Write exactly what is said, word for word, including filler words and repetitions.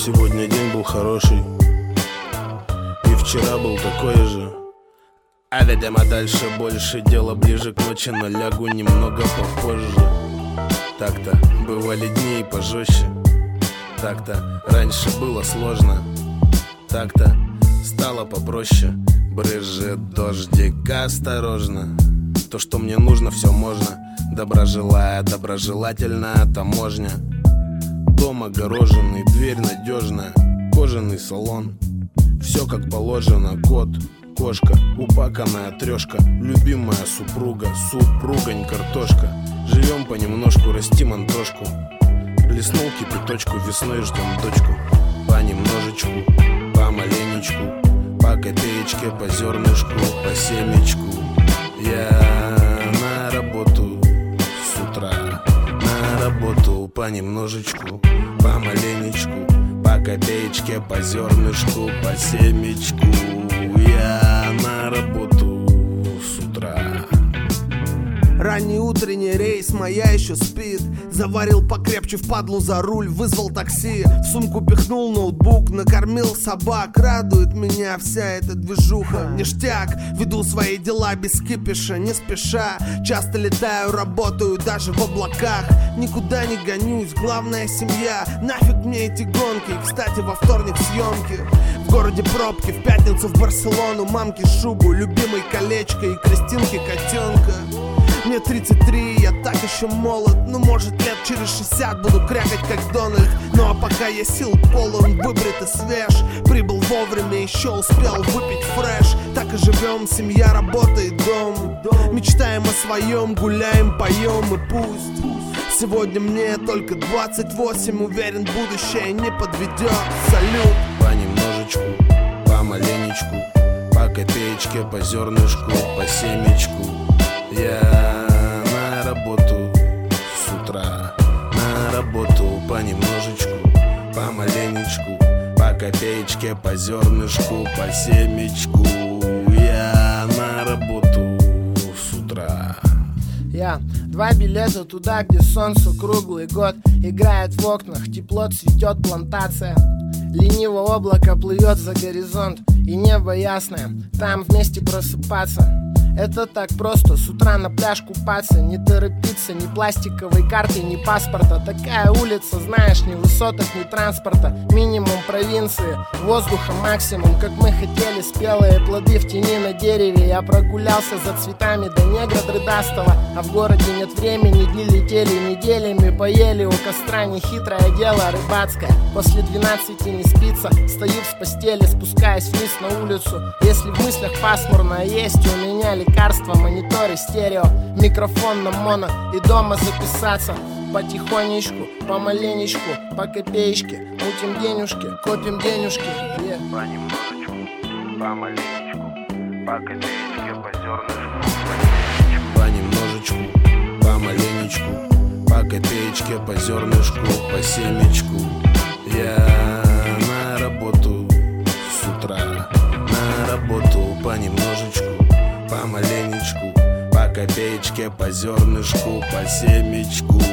Сегодня день был хороший, и вчера был такой же. А видимо дальше больше, дело ближе к ночи, но лягу немного попозже. Так-то бывали дни и пожестче, так-то раньше было сложно, так-то стало попроще. Брызжет дождик, осторожно. То, что мне нужно, все можно. Добра желая, доброжелательная таможня. Дом огороженный, дверь надежная, кожаный салон. Все как положено, кот, кошка, упаканная трешка, любимая супруга, супругань, картошка. Живем понемножку, растим антошку. Плеснул кипяточку, весной ждем дочку. Понемножечку, помаленечку, по копеечке, по зернышку, по семечку. Я на работу с утра, на работу понемножечку, помаленечку, по копеечке, по зернышку, по семечку. Я на работу с утра. Ранний утренний рейс, моя еще спит. Заварил покрепче впадлу за руль, вызвал такси. В сумку пихнул ноутбук, накормил собак. Радует меня вся эта движуха. Ништяк, веду свои дела без кипиша, не спеша. Часто летаю, работаю даже в облаках. Никуда не гонюсь, главная семья. Нафиг мне эти гонки, кстати, во вторник съемки. В городе пробки, в пятницу в Барселону. Мамке шубу, любимой колечко и Кристинке котенка. Мне тридцать три, я так еще молод. Ну, может, лет через шестьдесят буду крякать, как Дональд. Ну, а пока я сил полон, выбрит и свеж. Прибыл вовремя, еще успел выпить фреш. Так и живем, семья, работа и дом. Мечтаем о своем, гуляем, поем и пусть. Сегодня мне только двадцать восемь, уверен, будущее не подведет. Салют! Понемножечку, помаленечку, по копеечке, по зернышку, по семечку. Я на работу с утра, на работу понемножечку, помаленечку, по копеечке, по зернышку, по семечку. Я на работу с утра. Я два билета туда, где солнце круглый год играет в окнах, тепло цветет плантация. Лениво облако плывет за горизонт, и небо ясное, там вместе просыпаться. Это так просто, с утра на пляж купаться. Не торопиться, ни пластиковой карты, ни паспорта. Такая улица, знаешь, ни высоток, ни транспорта. Минимум провинции, воздуха максимум. Как мы хотели, спелые плоды в тени на дереве. Я прогулялся за цветами до негра дрыдастого. А в городе нет времени, дни летели неделями. Поели у костра, нехитрое дело рыбацкое. После двенадцати не спится, стою с постели, спускаясь вниз на улицу. Если в мыслях пасмурно, есть у меня лекарства, мониторы, стерео, микрофон на моно и дома записаться. Потихонечку, помаленечку, по копеечке, мутим денежки, копим денежки. Yeah. Понемножечку, помаленечку, по копеечке, по зернышку. Понемножечку, помаленечку, по копеечке, по зернышку, по семечку. Я на работу с утра, на работу понемножечку, помаленечку, по копеечке, по зернышку, по семечку.